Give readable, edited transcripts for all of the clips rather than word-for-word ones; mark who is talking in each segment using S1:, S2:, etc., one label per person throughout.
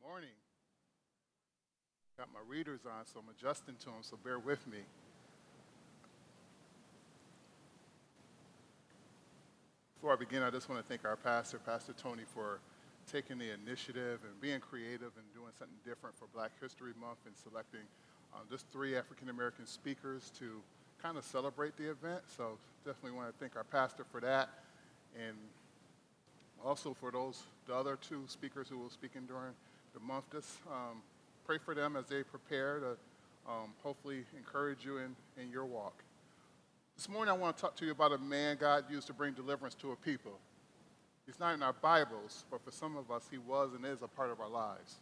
S1: Morning. Got my readers on, so I'm adjusting to them, so bear with me. Before I begin, I just want to thank our pastor, Pastor Tony, for taking the initiative and being creative and doing something different for Black History Month and selecting just three African American speakers to kind of celebrate the event. So definitely want to thank our pastor for that, and also for the other two speakers who will be speaking during the month. Just pray for them as they prepare to hopefully encourage you in your walk. This morning I want to talk to you about a man God used to bring deliverance to a people. He's not in our Bibles, but for some of us he was and is a part of our lives.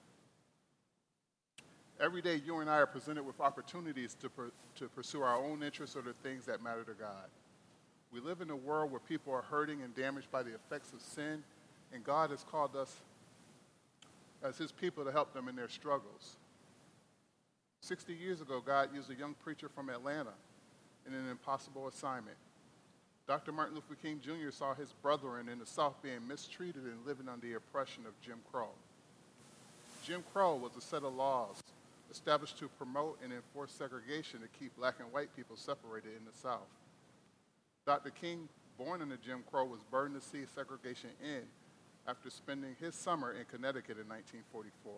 S1: Every day you and I are presented with opportunities to pursue our own interests or the things that matter to God. We live in a world where people are hurting and damaged by the effects of sin, and God has called us as his people to help them in their struggles. 60 years ago, God used a young preacher from Atlanta in an impossible assignment. Dr. Martin Luther King Jr. saw his brethren in the South being mistreated and living under the oppression of Jim Crow. Jim Crow was a set of laws established to promote and enforce segregation to keep black and white people separated in the South. Dr. King, born in the Jim Crow, was burdened to see segregation end after spending his summer in Connecticut in 1944.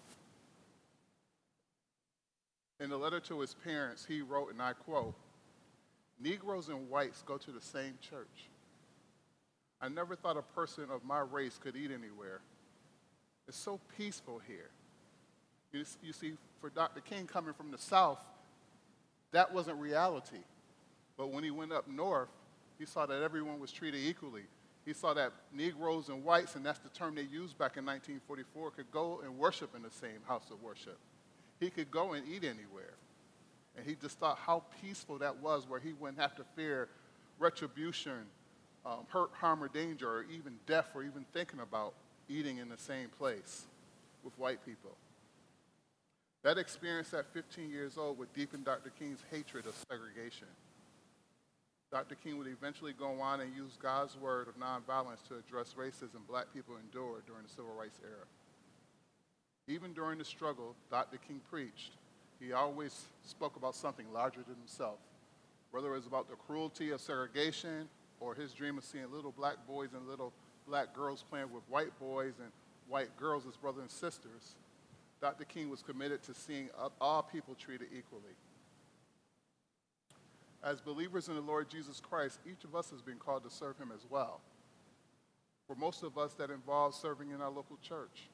S1: In a letter to his parents, he wrote, and I quote, "Negroes and whites go to the same church. I never thought a person of my race could eat anywhere. It's so peaceful here." You see, for Dr. King coming from the South, that wasn't reality. But when he went up north, he saw that everyone was treated equally. He saw that Negroes and whites, and that's the term they used back in 1944, could go and worship in the same house of worship. He could go and eat anywhere. And he just thought how peaceful that was, where he wouldn't have to fear retribution, hurt, harm, or danger, or even death, or even thinking about eating in the same place with white people. That experience at 15 years old would deepen Dr. King's hatred of segregation. Dr. King would eventually go on and use God's word of nonviolence to address racism black people endured during the civil rights era. Even during the struggle Dr. King preached, he always spoke about something larger than himself, whether it was about the cruelty of segregation or his dream of seeing little black boys and little black girls playing with white boys and white girls as brothers and sisters. Dr. King was committed to seeing all people treated equally. As believers in the Lord Jesus Christ, each of us has been called to serve him as well. For most of us, that involves serving in our local church.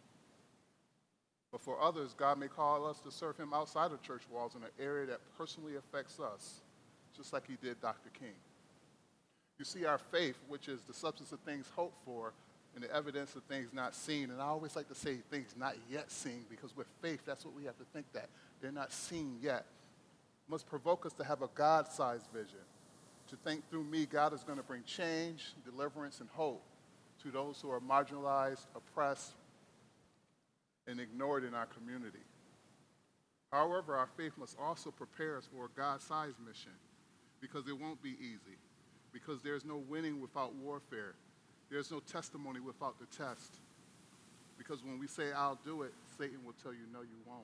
S1: But for others, God may call us to serve him outside of church walls in an area that personally affects us, just like he did Dr. King. You see, our faith, which is the substance of things hoped for and the evidence of things not seen, and I always like to say things not yet seen, because with faith, that's what we have to think, that they're not seen yet, must provoke us to have a God-sized vision, to think through me, God is going to bring change, deliverance, and hope to those who are marginalized, oppressed, and ignored in our community. However, our faith must also prepare us for a God-sized mission, because it won't be easy, because there's no winning without warfare. There's no testimony without the test, because when we say, "I'll do it," Satan will tell you, "No, you won't."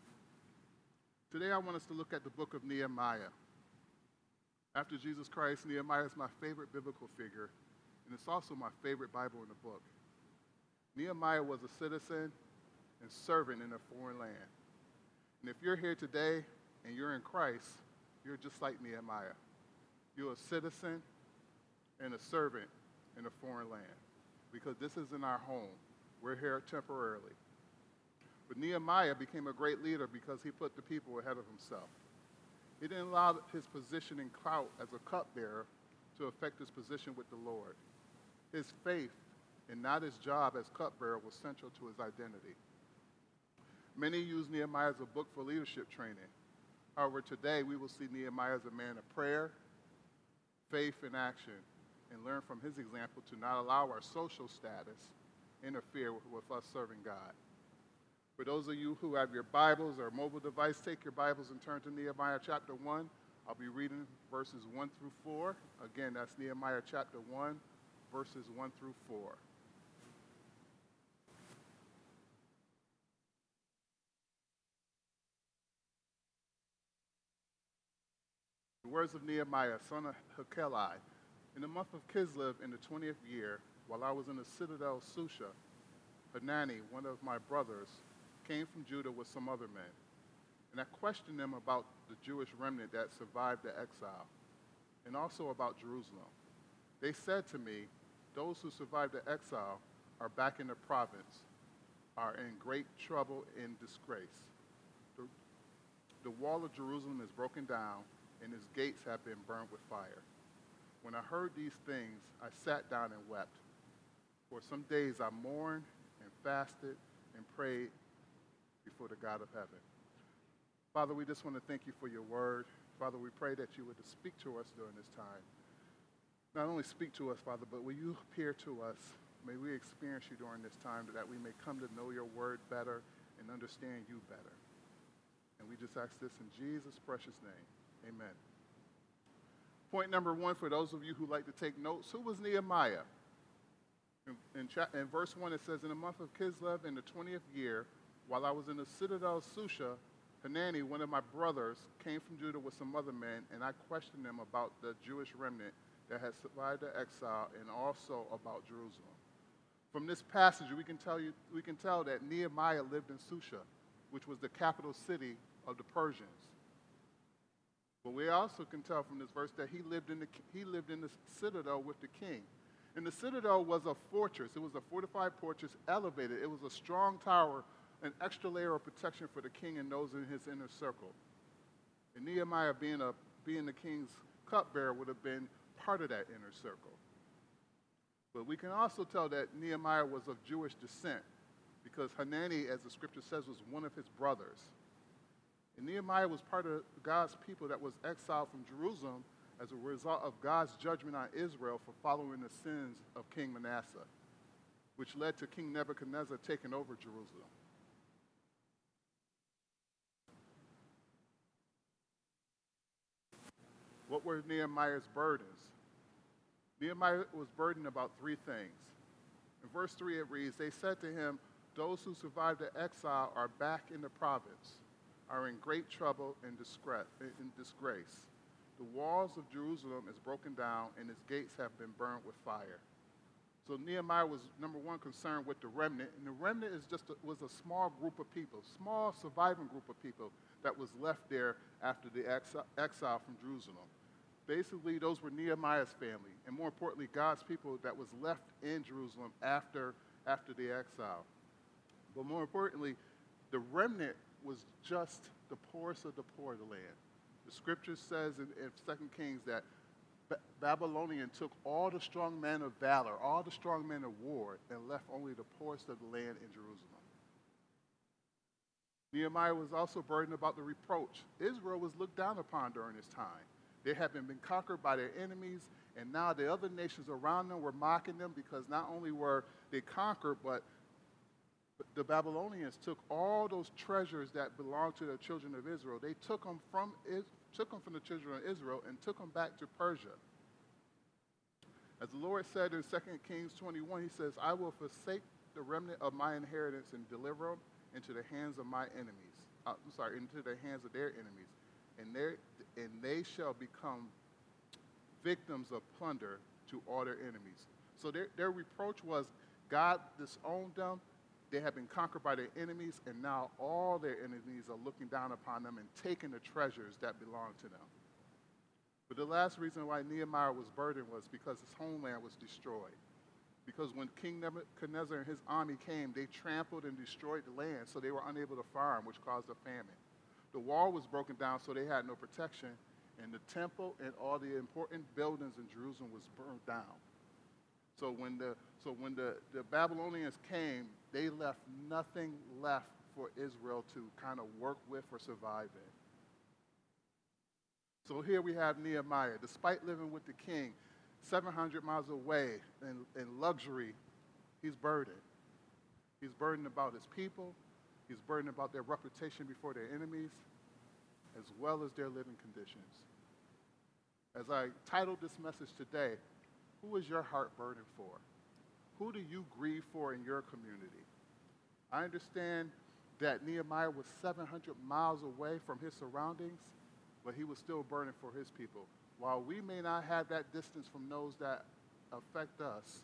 S1: Today, I want us to look at the book of Nehemiah. After Jesus Christ, Nehemiah is my favorite biblical figure, and it's also my favorite Bible in the book. Nehemiah was a citizen and servant in a foreign land. And if you're here today and you're in Christ, you're just like Nehemiah. You're a citizen and a servant in a foreign land, because this isn't our home. We're here temporarily. But Nehemiah became a great leader because he put the people ahead of himself. He didn't allow his position and clout as a cupbearer to affect his position with the Lord. His faith and not his job as cupbearer was central to his identity. Many use Nehemiah as a book for leadership training. However, today we will see Nehemiah as a man of prayer, faith, and action, and learn from his example to not allow our social status interfere with us serving God. For those of you who have your Bibles or mobile device, take your Bibles and turn to Nehemiah chapter 1. I'll be reading verses 1 through 4. Again, that's Nehemiah chapter 1, verses 1 through 4. The words of Nehemiah, son of Hakeli. In the month of Kislev, in the 20th year, while I was in the citadel Susha, Hanani, one of my brothers, came from Judah with some other men. And I questioned them about the Jewish remnant that survived the exile, and also about Jerusalem. They said to me, those who survived the exile are back in the province, are in great trouble and disgrace. The wall of Jerusalem is broken down, and its gates have been burned with fire. When I heard these things, I sat down and wept. For some days I mourned and fasted and prayed before the God of heaven. Father, we just want to thank you for your word. Father, we pray that you would speak to us during this time. Not only speak to us, Father, but will you appear to us? May we experience you during this time that we may come to know your word better and understand you better. And we just ask this in Jesus' precious name. Amen. Point number one, for those of you who like to take notes, who was Nehemiah? In verse 1, it says, in the month of Kislev, in the 20th year, while I was in the citadel Susha, Hanani, one of my brothers, came from Judah with some other men, and I questioned them about the Jewish remnant that had survived the exile and also about Jerusalem. From this passage, we can tell that Nehemiah lived in Susha, which was the capital city of the Persians. But we also can tell from this verse that he lived in the citadel with the king. And the citadel was a fortress. It was a fortified fortress, elevated. It was a strong tower, an extra layer of protection for the king and those in his inner circle. And Nehemiah, being the king's cupbearer, would have been part of that inner circle. But we can also tell that Nehemiah was of Jewish descent, because Hanani, as the scripture says, was one of his brothers. And Nehemiah was part of God's people that was exiled from Jerusalem as a result of God's judgment on Israel for following the sins of King Manasseh, which led to King Nebuchadnezzar taking over Jerusalem. What were Nehemiah's burdens? Nehemiah was burdened about three things. In verse 3 it reads, they said to him, those who survived the exile are back in the province, are in great trouble and disgrace. The walls of Jerusalem is broken down, and its gates have been burned with fire. So Nehemiah was, number one, concerned with the remnant, and the remnant was a small group of people, small surviving group of people that was left there after the exile from Jerusalem. Basically, those were Nehemiah's family, and more importantly, God's people that was left in Jerusalem after the exile. But more importantly, the remnant was just the poorest of the poor of the land. The scripture says in 2 Kings that Babylonian took all the strong men of valor, all the strong men of war, and left only the poorest of the land in Jerusalem. Nehemiah was also burdened about the reproach. Israel was looked down upon during this time. They had been conquered by their enemies, and now the other nations around them were mocking them because not only were they conquered, but the Babylonians took all those treasures that belonged to the children of Israel. They took them from the children of Israel and took them back to Persia. As the Lord said in 2 Kings 21, he says, I will forsake the remnant of my inheritance and deliver them into the hands of my enemies. Into the hands of their enemies. And they shall become victims of plunder to all their enemies. So their reproach was God disowned them. They had been conquered by their enemies, and now all their enemies are looking down upon them and taking the treasures that belong to them. But the last reason why Nehemiah was burdened was because his homeland was destroyed. Because when King Nebuchadnezzar and his army came, they trampled and destroyed the land, so they were unable to farm, which caused a famine. The wall was broken down, so they had no protection, and the temple and all the important buildings in Jerusalem was burned down. So when the Babylonians came, they left nothing left for Israel to kind of work with or survive in. So here we have Nehemiah. Despite living with the king 700 miles away in luxury, he's burdened. He's burdened about his people. He's burdened about their reputation before their enemies, as well as their living conditions. As I titled this message today, who is your heart burdened for? Who do you grieve for in your community? I understand that Nehemiah was 700 miles away from his surroundings, but he was still burning for his people. While we may not have that distance from those that affect us,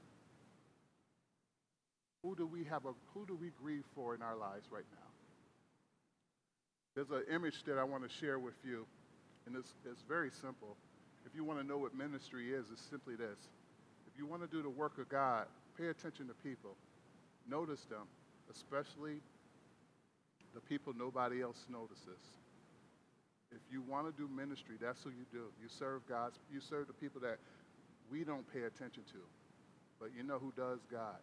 S1: who do we grieve for in our lives right now? There's an image that I want to share with you, and it's very simple. If you want to know what ministry is, it's simply this. If you want to do the work of God, pay attention to people. Notice them, especially the people nobody else notices. If you want to do ministry, that's who you do. You serve the people that we don't pay attention to. But you know who does? God.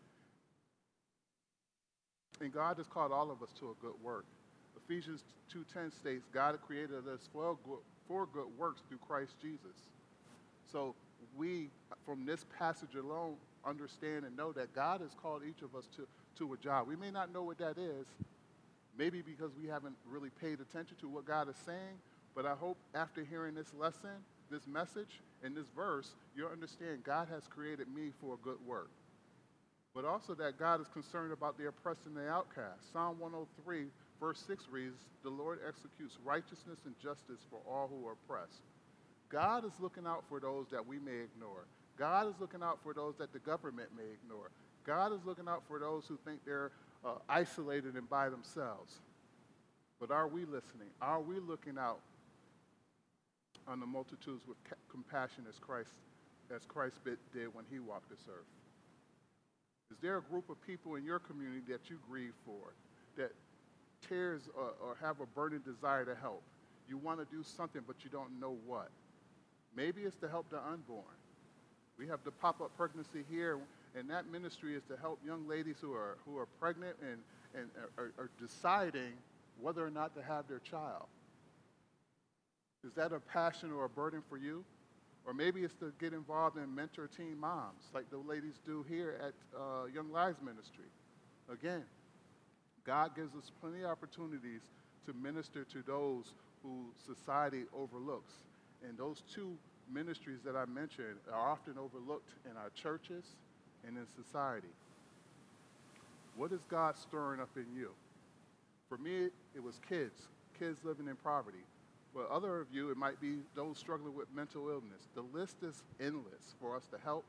S1: And God has called all of us to a good work. Ephesians 2:10 states, God created us for good works through Christ Jesus. So we, from this passage alone, understand and know that God has called each of us to a job. We may not know what that is, maybe because we haven't really paid attention to what God is saying, but I hope after hearing this lesson, this message, and this verse, you'll understand God has created me for a good work. But also that God is concerned about the oppressed and the outcast. Psalm 103, verse 6 reads, the Lord executes righteousness and justice for all who are oppressed. God is looking out for those that we may ignore. God is looking out for those that the government may ignore. God is looking out for those who think they're isolated and by themselves. But are we listening? Are we looking out on the multitudes with compassion as Christ did when he walked this earth? Is there a group of people in your community that you grieve for, that tears or have a burning desire to help? You want to do something, but you don't know what. Maybe it's to help the unborn. We have the pop-up pregnancy here, and that ministry is to help young ladies who are pregnant and are deciding whether or not to have their child. Is that a passion or a burden for you? Or maybe it's to get involved in mentor teen moms, like the ladies do here at Young Lives Ministry. Again, God gives us plenty of opportunities to minister to those who society overlooks. And those two ministries that I mentioned are often overlooked in our churches and in society. What is God stirring up in you? For me, it was kids living in poverty. For other of you, it might be those struggling with mental illness. The list is endless for us to help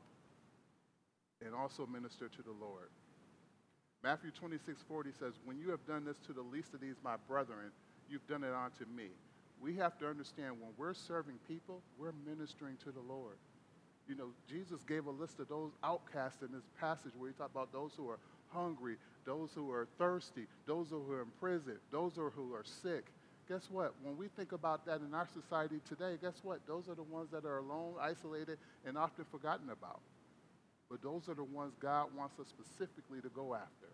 S1: and also minister to the Lord. Matthew 26:40 says, when you have done this to the least of these, my brethren, you've done it unto me. We have to understand when we're serving people, we're ministering to the Lord. You know, Jesus gave a list of those outcasts in this passage where he talked about those who are hungry, those who are thirsty, those who are in prison, those who are sick. Guess what? When we think about that in our society today, guess what? Those are the ones that are alone, isolated, and often forgotten about. But those are the ones God wants us specifically to go after.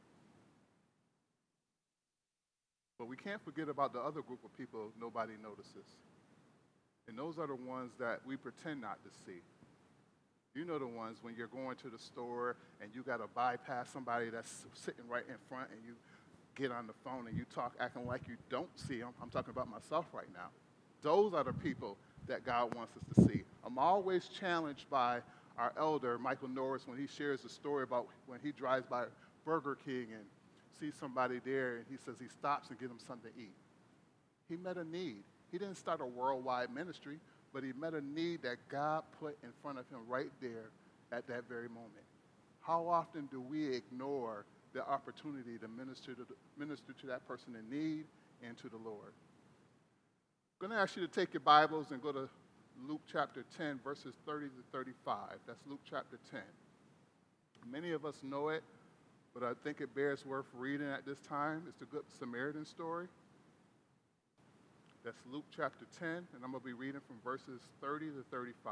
S1: But we can't forget about the other group of people nobody notices. And those are the ones that we pretend not to see. You know the ones when you're going to the store and you got to bypass somebody that's sitting right in front and you get on the phone and you talk acting like you don't see them. I'm talking about myself right now. Those are the people that God wants us to see. I'm always challenged by our elder, Michael Norris, when he shares a story about when he drives by Burger King and sees somebody there and he says he stops and gives them something to eat. He met a need. He didn't start a worldwide ministry, but he met a need that God put in front of him right there at that very moment. How often do we ignore the opportunity to minister to that person in need and to the Lord? I'm going to ask you to take your Bibles and go to Luke chapter 10, verses 30 to 35. That's Luke chapter 10. Many of us know it, but I think it bears worth reading at this time. It's the Good Samaritan story. That's Luke chapter 10, and I'm going to be reading from verses 30 to 35.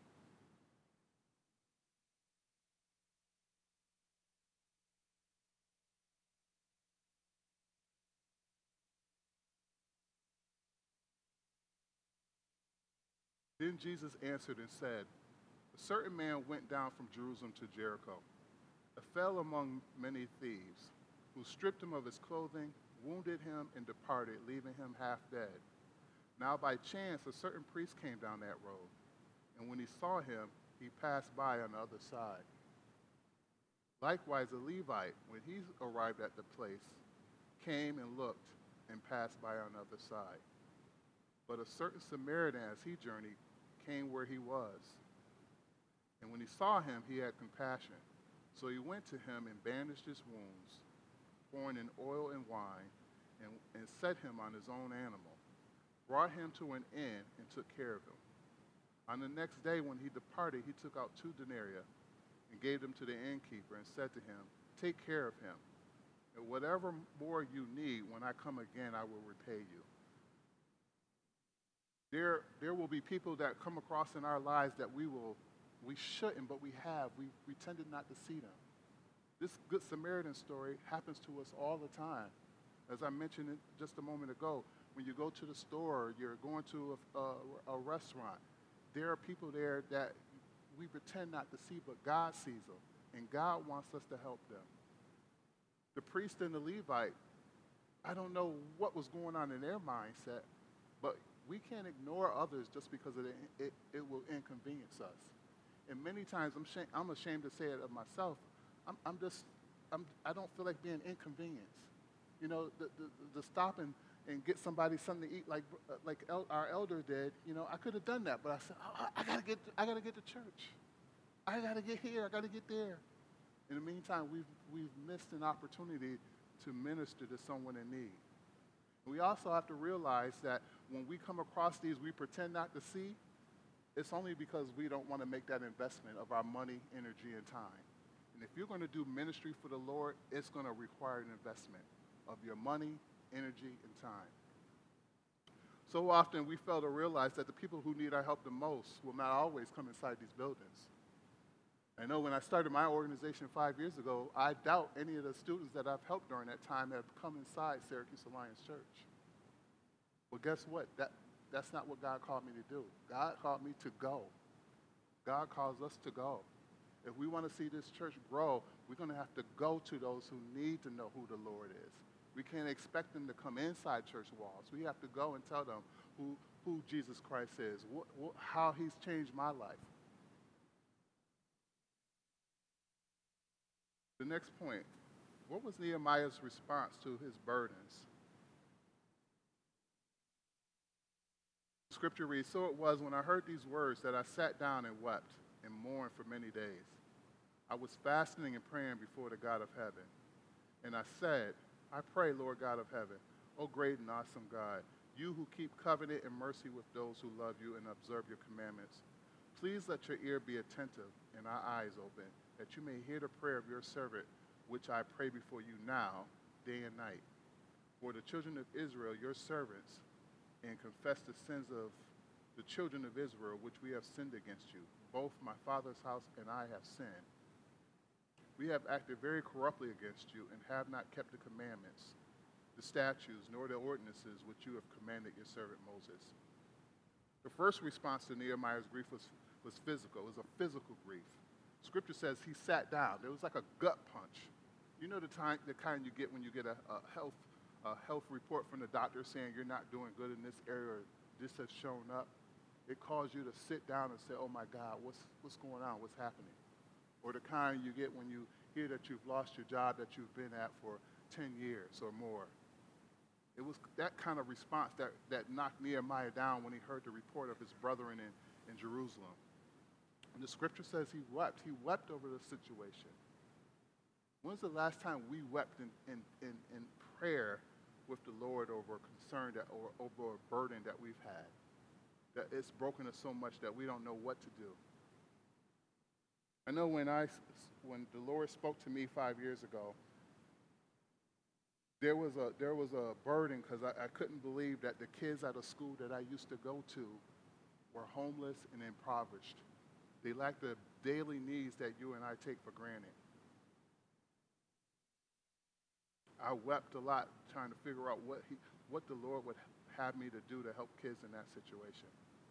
S1: Then Jesus answered and said, a certain man went down from Jerusalem to Jericho, and fell among many thieves, who stripped him of his clothing, wounded him, and departed, leaving him half dead. Now by chance a certain priest came down that road, and when he saw him, he passed by on the other side. Likewise a Levite, when he arrived at the place, came and looked and passed by on the other side. But a certain Samaritan, as he journeyed, came where he was. And when he saw him, he had compassion. So he went to him and bandaged his wounds, pouring in oil and wine, and set him on his own animal, brought him to an inn, and took care of him. On the next day when he departed, he took out 2 denarii and gave them to the innkeeper and said to him, "Take care of him, and whatever more you need, when I come again, I will repay you." There will be people that come across in our lives that we shouldn't, but we have. We tended not to see them. This Good Samaritan story happens to us all the time. As I mentioned it just a moment ago, when you go to the store, you're going to a restaurant, there are people there that we pretend not to see, but God sees them, and God wants us to help them. The priest and the Levite, I don't know what was going on in their mindset, but we can't ignore others just because it will inconvenience us. And many times, I'm ashamed to say it of myself, I don't feel like being inconvenienced. You know, the stop and get somebody something to eat like our elder did. You know, I could have done that, but I said, I gotta get to church. I gotta get here. I gotta get there. In the meantime, we've missed an opportunity to minister to someone in need. We also have to realize that when we come across these we pretend not to see, it's only because we don't want to make that investment of our money, energy, and time. And if you're going to do ministry for the Lord, it's going to require an investment of your money, energy, and time. So often we fail to realize that the people who need our help the most will not always come inside these buildings. I know when I started my organization 5 years ago, I doubt any of the students that I've helped during that time have come inside Syracuse Alliance Church. Well, guess what? That's not what God called me to do. God called me to go. God calls us to go. If we want to see this church grow, we're going to have to go to those who need to know who the Lord is. We can't expect them to come inside church walls. We have to go and tell them who Jesus Christ is, how he's changed my life. The next point, what was Nehemiah's response to his burdens? Scripture reads, "So it was when I heard these words that I sat down and wept and mourned for many days. I was fasting and praying before the God of heaven. And I said, I pray, Lord God of heaven, O great and awesome God, you who keep covenant and mercy with those who love you and observe your commandments, please let your ear be attentive and our eyes open, that you may hear the prayer of your servant, which I pray before you now, day and night, for the children of Israel, your servants, and confess the sins of the children of Israel, which we have sinned against you. Both my father's house and I have sinned. We have acted very corruptly against you and have not kept the commandments, the statutes, nor the ordinances which you have commanded your servant Moses." The first response to Nehemiah's grief was physical. It was a physical grief. Scripture says he sat down. It was like a gut punch. You know the kind you get when you get a health report from the doctor saying you're not doing good in this area, or this has shown up. It calls you to sit down and say, "Oh my God, what's going on? What's happening?" Or the kind you get when you hear that you've lost your job that you've been at for 10 years or more. It was that kind of response that knocked Nehemiah down when he heard the report of his brethren in Jerusalem. And the scripture says he wept. He wept over the situation. When's the last time we wept in prayer with the Lord over a concern or over a burden that we've had? That it's broken us so much that we don't know what to do. I know when the Lord spoke to me 5 years ago, there was a burden because I couldn't believe that the kids at a school that I used to go to were homeless and impoverished. They lacked the daily needs that you and I take for granted. I wept a lot trying to figure out what the Lord would have me to do to help kids in that situation.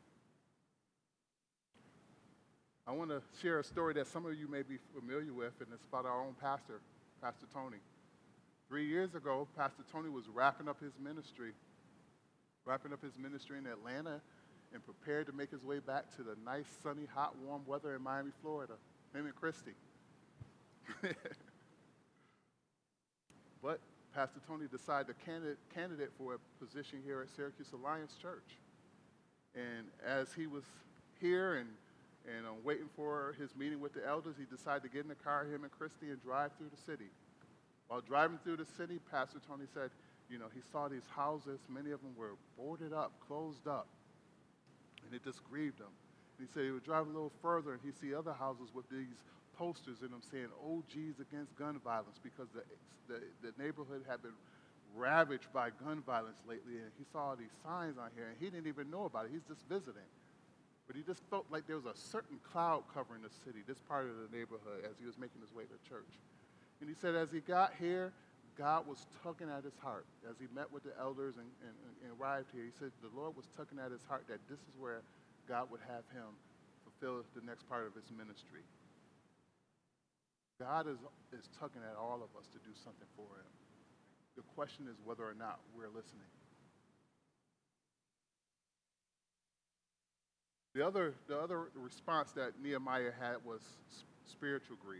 S1: I want to share a story that some of you may be familiar with, and it's about our own pastor, Pastor Tony. 3 years ago, Pastor Tony was wrapping up his ministry in Atlanta and prepared to make his way back to the nice, sunny, hot, warm weather in Miami, Florida, him and Christy. But Pastor Tony decided to candidate for a position here at Syracuse Alliance Church. And as he was here and waiting for his meeting with the elders, he decided to get in the car, him and Christy, and drive through the city. While driving through the city, Pastor Tony said, he saw these houses. Many of them were boarded up, closed up, and it just grieved him. And he said he would drive a little further, and he'd see other houses with these posters in them saying, OGs against gun violence, because the neighborhood had been ravaged by gun violence lately, and he saw these signs on here, and he didn't even know about it. He's just visiting. But he just felt like there was a certain cloud covering the city, this part of the neighborhood, as he was making his way to church. And he said as he got here, God was tugging at his heart. As he met with the elders and arrived here, he said the Lord was tugging at his heart that this is where God would have him fulfill the next part of his ministry. God is tugging at all of us to do something for him. The question is whether or not we're listening. The other response that Nehemiah had was spiritual grief.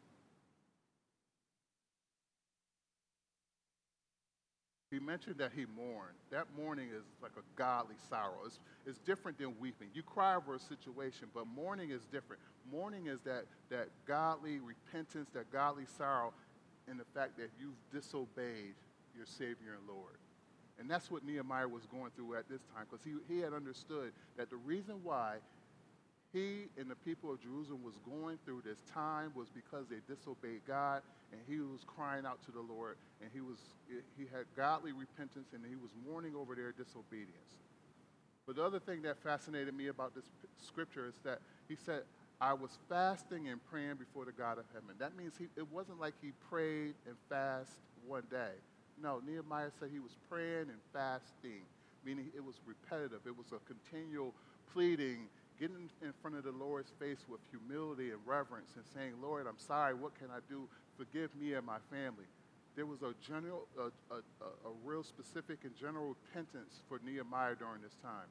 S1: He mentioned that he mourned. That mourning is like a godly sorrow. It's different than weeping. You cry over a situation, but mourning is different. Mourning is that godly repentance, that godly sorrow in the fact that you've disobeyed your Savior and Lord. And that's what Nehemiah was going through at this time, because he had understood that the reason why he and the people of Jerusalem was going through this time was because they disobeyed God, and he was crying out to the Lord, and he had godly repentance, and he was mourning over their disobedience. But the other thing that fascinated me about this scripture is that he said, I was fasting and praying before the God of heaven. That means it wasn't like he prayed and fasted one day. No, Nehemiah said he was praying and fasting, meaning it was repetitive. It was a continual pleading, getting in front of the Lord's face with humility and reverence and saying, Lord, I'm sorry, what can I do? Forgive me and my family. There was a real specific and general repentance for Nehemiah during this time.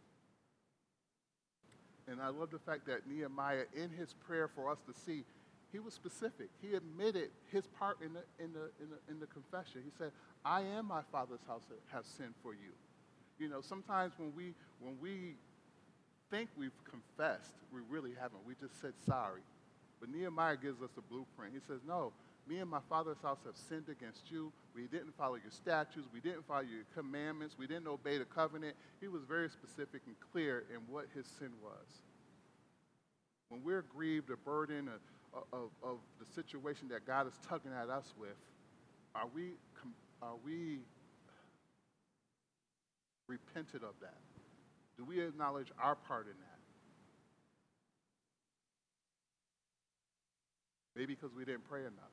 S1: And I love the fact that Nehemiah, in his prayer for us to see, he was specific. He admitted his part in the confession. He said, I am my father's house that have sinned for you. Sometimes when we think we've confessed, we really haven't. We just said sorry. But Nehemiah gives us a blueprint. He says, no, me and my father's house have sinned against you. We didn't follow your statutes. We didn't follow your commandments. We didn't obey the covenant. He was very specific and clear in what his sin was. When we're grieved or burdened of the situation that God is tugging at us with, are we repentant of that? Do we acknowledge our part in that? Maybe because we didn't pray enough.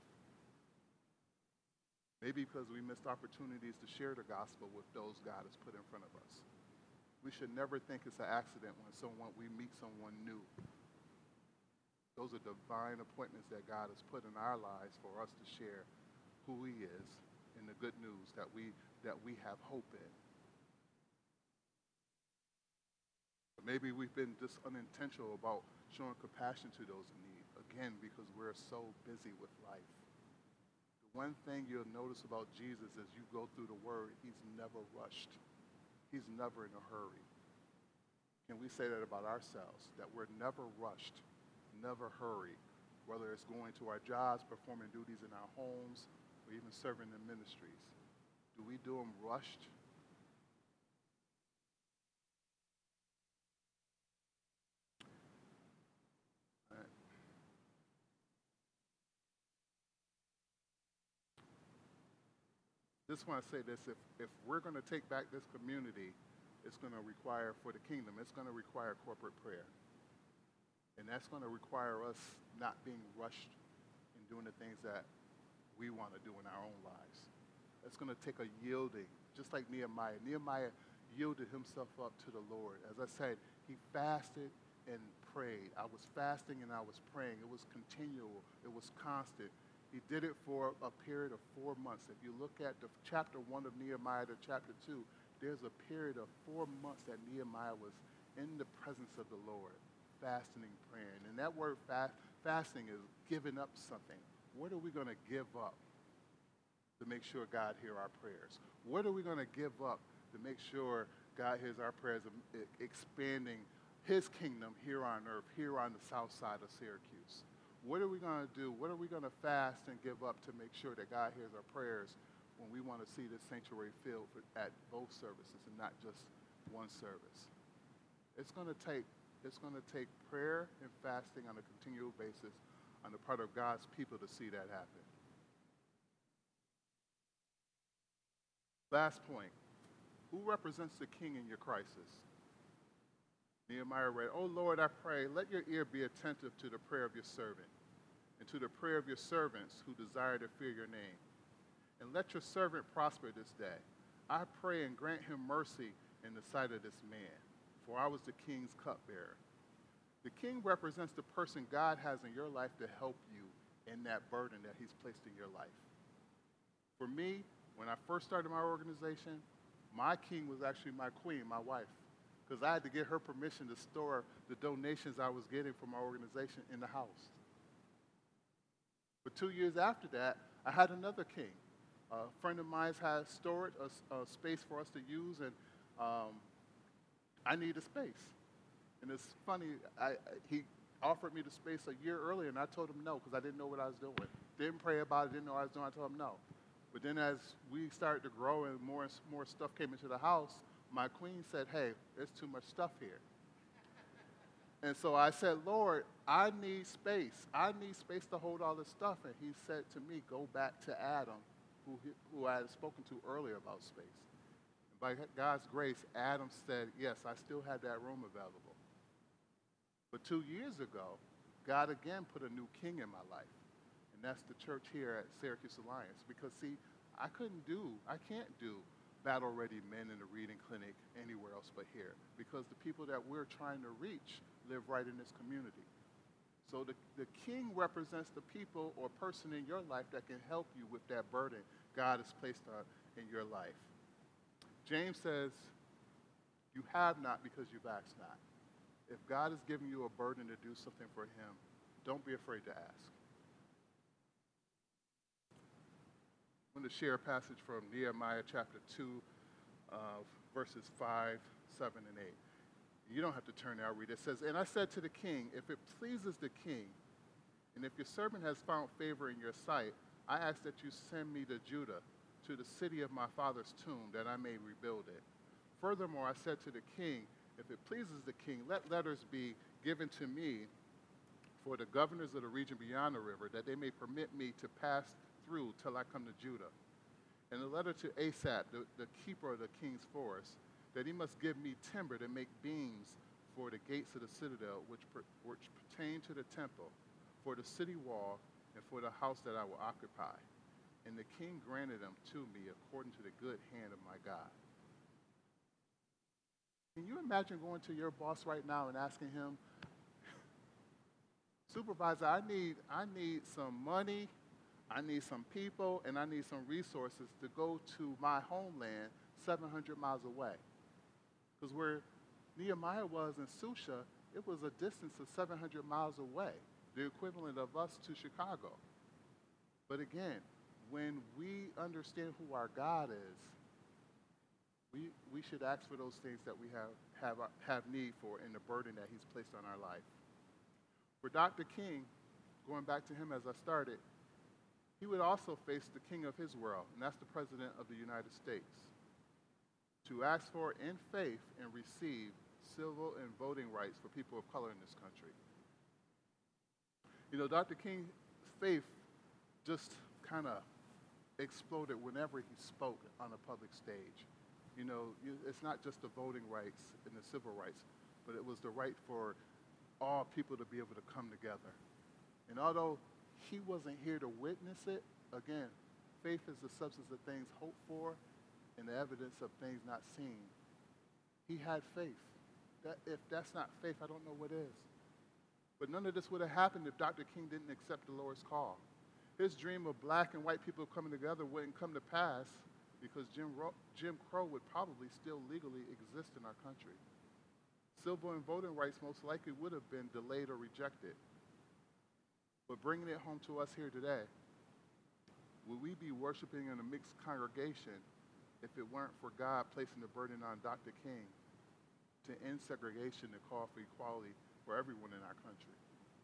S1: Maybe because we missed opportunities to share the gospel with those God has put in front of us. We should never think it's an accident when we meet someone new. Those are divine appointments that God has put in our lives for us to share who he is and the good news that we have hope in. But maybe we've been just unintentional about showing compassion to those in need, again, because we're so busy with life. The one thing you'll notice about Jesus as you go through the word, he's never rushed. He's never in a hurry. Can we say that about ourselves, that we're never rushed, never hurry, whether it's going to our jobs, performing duties in our homes, or even serving in ministries? Do we do them rushed? Just want to say this, if we're going to take back this community, it's going to require, for the kingdom, it's going to require corporate prayer. And that's going to require us not being rushed in doing the things that we want to do in our own lives. It's going to take a yielding, just like Nehemiah. Nehemiah yielded himself up to the Lord. As I said, he fasted and prayed. I was fasting and I was praying. It was continual. It was constant. He did it for a period of 4 months. If you look at the chapter 1 of Nehemiah to chapter 2, there's a period of 4 months that Nehemiah was in the presence of the Lord, fasting and praying. And that word fasting is giving up something. What are we going to give up to make sure God hears our prayers? What are we going to give up to make sure God hears our prayers of expanding his kingdom here on earth, here on the south side of Syracuse. What are we going to do? What are we going to fast and give up to make sure that God hears our prayers when we want to see this sanctuary filled at both services and not just one service? It's going to take prayer and fasting on a continual basis on the part of God's people to see that happen. Last point. Who represents the king in your crisis? Nehemiah read, "O Lord, I pray, let your ear be attentive to the prayer of your servant and to the prayer of your servants who desire to fear your name. And let your servant prosper this day. I pray and grant him mercy in the sight of this man, for I was the king's cupbearer." The king represents the person God has in your life to help you in that burden that he's placed in your life. For me, when I first started my organization, my king was actually my queen, my wife, because I had to get her permission to store the donations I was getting from my organization in the house. But 2 years after that, I had another king. A friend of mine had stored a space for us to use, and I needed space. And it's funny, he offered me the space a year earlier, and I told him no, because I didn't know what I was doing. Didn't pray about it, didn't know what I was doing, I told him no. But then as we started to grow and more stuff came into the house, my queen said, "Hey, there's too much stuff here." And so I said, "Lord, I need space. I need space to hold all this stuff." And he said to me, "Go back to Adam, who I had spoken to earlier about space." And by God's grace, Adam said, "Yes, I still had that room available." But 2 years ago, God again put a new king in my life. And that's the church here at Syracuse Alliance. Because, see, I can't do battle-ready men in the reading clinic anywhere else but here. Because the people that we're trying to reach live right in this community. So the king represents the people or person in your life that can help you with that burden God has placed in your life. James says, "You have not because you've asked not." If God has given you a burden to do something for him, don't be afraid to ask. I'm going to share a passage from Nehemiah chapter 2, verses 5, 7, and 8. You don't have to turn there, I'll read it. It says, "And I said to the king, if it pleases the king, and if your servant has found favor in your sight, I ask that you send me to Judah, to the city of my father's tomb, that I may rebuild it. Furthermore, I said to the king, if it pleases the king, let letters be given to me for the governors of the region beyond the river, that they may permit me to pass through till I come to Judah. And a letter to Asaph, the keeper of the king's forest, that he must give me timber to make beams for the gates of the citadel, which pertain to the temple, for the city wall, and for the house that I will occupy. And the king granted them to me according to the good hand of my God." Can you imagine going to your boss right now and asking him, "Supervisor, I need some money, I need some people, and I need some resources to go to my homeland 700 miles away." Because where Nehemiah was in Susha, it was a distance of 700 miles away, the equivalent of us to Chicago. But again, when we understand who our God is, we should ask for those things that we have need for in the burden that he's placed on our life. For Dr. King, going back to him as I started, he would also face the king of his world, and that's the President of the United States, to ask for in faith and receive civil and voting rights for people of color in this country. You know, Dr. King's faith just kind of exploded whenever he spoke on a public stage. You know, it's not just the voting rights and the civil rights, but it was the right for all people to be able to come together. And although he wasn't here to witness it, again, faith is the substance of things hoped for and the evidence of things not seen. He had faith. If that's not faith, I don't know what is. But none of this would have happened if Dr. King didn't accept the Lord's call. His dream of black and white people coming together wouldn't come to pass because Jim Crow would probably still legally exist in our country. Civil and voting rights most likely would have been delayed or rejected. But bringing it home to us here today, will we be worshiping in a mixed congregation if it weren't for God placing the burden on Dr. King to end segregation and call for equality for everyone in our country.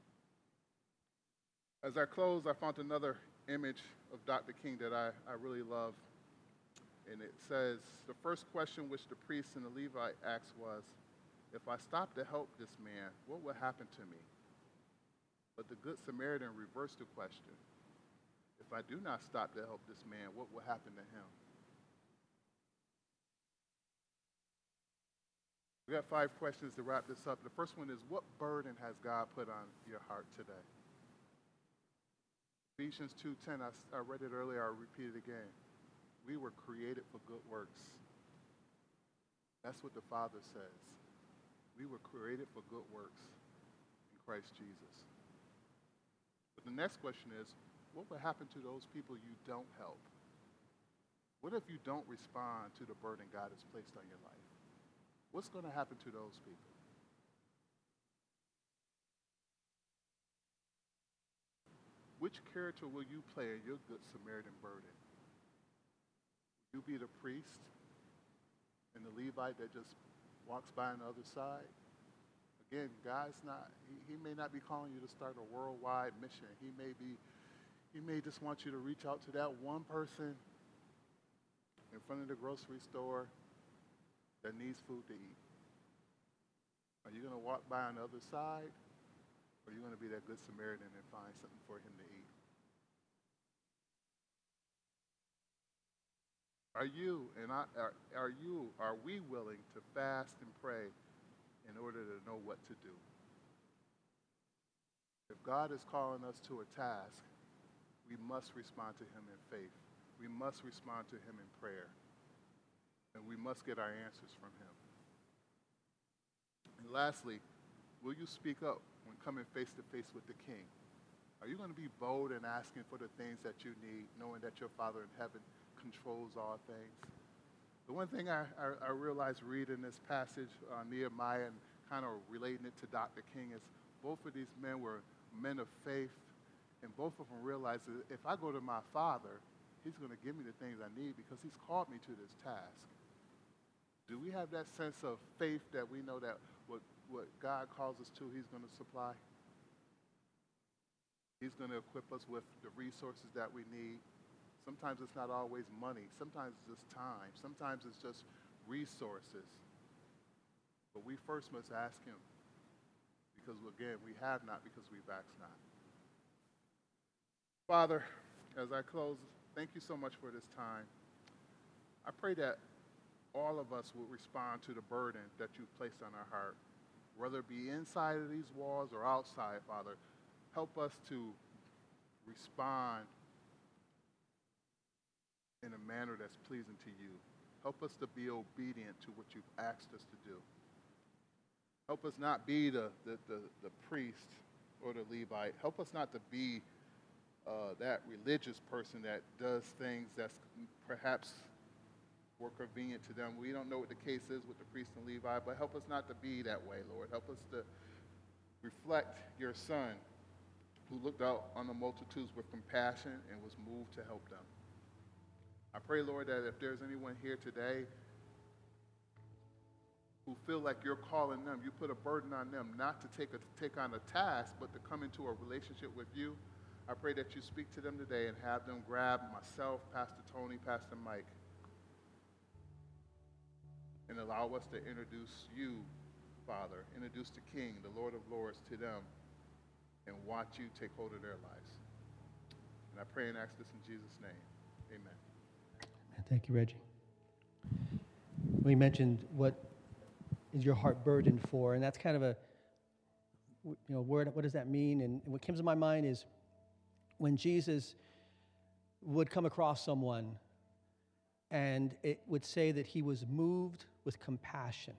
S1: As I close, I found another image of Dr. King that I really love. And it says, the first question which the priest and the Levite asked was, if I stop to help this man, what will happen to me? But the Good Samaritan reversed the question. If I do not stop to help this man, what will happen to him? We got 5 questions to wrap this up. The first one is, what burden has God put on your heart today? Ephesians 2:10, I read it earlier, I'll repeat it again. We were created for good works. That's what the Father says. We were created for good works in Christ Jesus. But the next question is, what will happen to those people you don't help? What if you don't respond to the burden God has placed on your life? What's going to happen to those people? Which character will you play in your Good Samaritan burden? Will you be the priest and the Levite that just walks by on the other side? Again, God's not, he may not be calling you to start a worldwide mission. He may just want you to reach out to that one person in front of the grocery store that needs food to eat. Are you going to walk by on the other side? Or are you going to be that Good Samaritan and find something for him to eat? Are we willing to fast and pray in order to know what to do? If God is calling us to a task, we must respond to him in faith. We must respond to him in prayer. And we must get our answers from him. And lastly, will you speak up when coming face to face with the King? Are you going to be bold in asking for the things that you need, knowing that your Father in heaven controls all things? The one thing I realized reading this passage, Nehemiah, and kind of relating it to Dr. King, is both of these men were men of faith, and both of them realized that if I go to my Father, he's going to give me the things I need because he's called me to this task. Do we have that sense of faith that we know that what God calls us to, he's going to supply? He's going to equip us with the resources that we need. Sometimes it's not always money. Sometimes it's just time. Sometimes it's just resources. But we first must ask him because, again, we have not because we've asked not. Father, as I close, thank you so much for this time. I pray that all of us will respond to the burden that you've placed on our heart, whether it be inside of these walls or outside, Father. Help us to respond in a manner that's pleasing to you. Help us to be obedient to what you've asked us to do. Help us not be the priest or the Levite. Help us not to be that religious person that does things that's perhaps more convenient to them. We don't know what the case is with the priest and Levi, but help us not to be that way, Lord. Help us to reflect your Son who looked out on the multitudes with compassion and was moved to help them. I pray, Lord, that if there's anyone here today who feel like you're calling them, you put a burden on them not to take on a task, but to come into a relationship with you, I pray that you speak to them today and have them grab myself, Pastor Tony, Pastor Mike, and allow us to introduce you, Father, introduce the King, the Lord of Lords, to them and watch you take hold of their lives. And I pray and ask this in Jesus' name. Amen.
S2: Thank you, Reggie. We mentioned what is your heart burdened for, and that's kind of a word. What does that mean? And what comes to my mind is when Jesus would come across someone, and it would say that he was moved with compassion.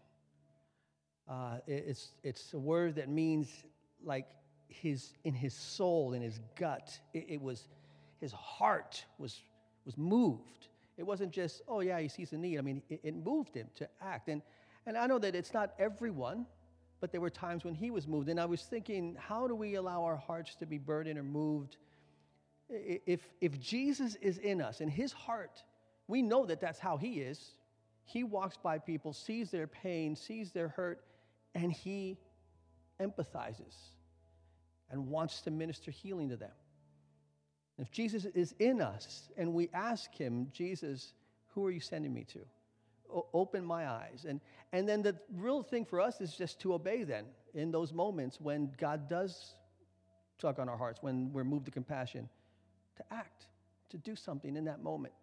S2: It's a word that means like in his soul, in his gut. It was his heart was moved. It wasn't just, oh yeah, he sees a need. I mean, it moved him to act. And I know that it's not everyone, but there were times when he was moved. And I was thinking, how do we allow our hearts to be burdened or moved? If Jesus is in us and his heart We know that that's how he is. He walks by people, sees their pain, sees their hurt, and he empathizes and wants to minister healing to them. If Jesus is in us and we ask him, Jesus, who are you sending me to? Open my eyes. And then the real thing for us is just to obey then in those moments when God does tug on our hearts, when we're moved to compassion, to act, to do something in that moment.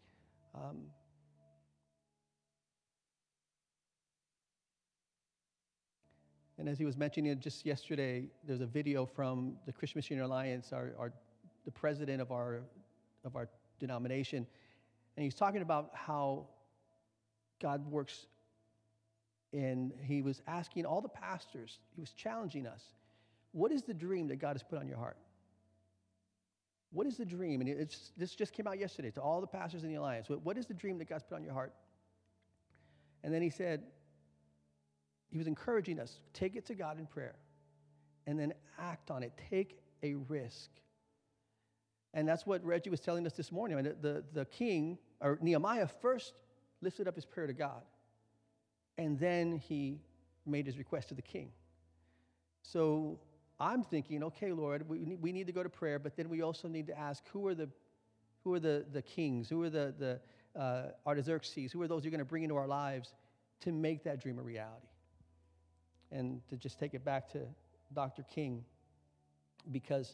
S2: And as he was mentioning it just yesterday, there's a video from the Christian Missionary Alliance, the president of our denomination, and he's talking about how God works. And he was asking all the pastors, he was challenging us, what is the dream that God has put on your heart? What is the dream? And this just came out yesterday to all the pastors in the Alliance. What is the dream that God's put on your heart? And then he said, he was encouraging us, take it to God in prayer and then act on it. Take a risk. And that's what Reggie was telling us this morning. I mean, the king, or Nehemiah, first lifted up his prayer to God. And then he made his request to the king. So I'm thinking, okay, Lord, we need to go to prayer, but then we also need to ask, who are the kings? Who are the Artaxerxes? Who are those you're going to bring into our lives to make that dream a reality? And to just take it back to Dr. King, because,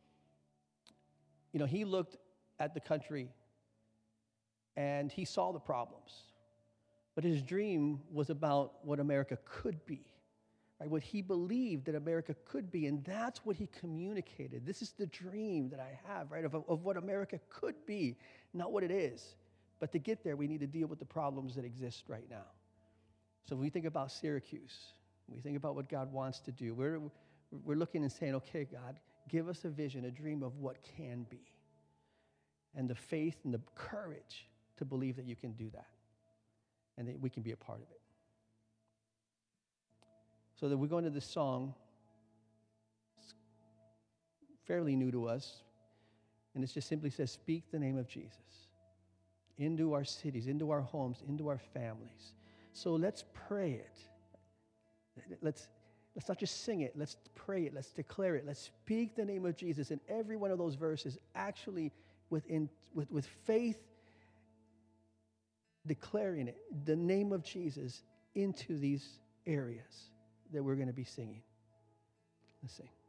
S2: he looked at the country and he saw the problems. But his dream was about what America could be, right? What he believed that America could be, and that's what he communicated. This is the dream that I have, right, of what America could be, not what it is. But to get there, we need to deal with the problems that exist right now. So when we think about Syracuse, we think about what God wants to do. We're looking and saying, okay, God, give us a vision, a dream of what can be, and the faith and the courage to believe that you can do that, and that we can be a part of it. So that we're going to this song. It's fairly new to us, and it just simply says, speak the name of Jesus into our cities, into our homes, into our families. So let's pray it. Let's not just sing it. Let's pray it. Let's declare it. Let's speak the name of Jesus in every one of those verses, actually with faith, declaring it, the name of Jesus, into these areas that we're going to be singing. Let's sing.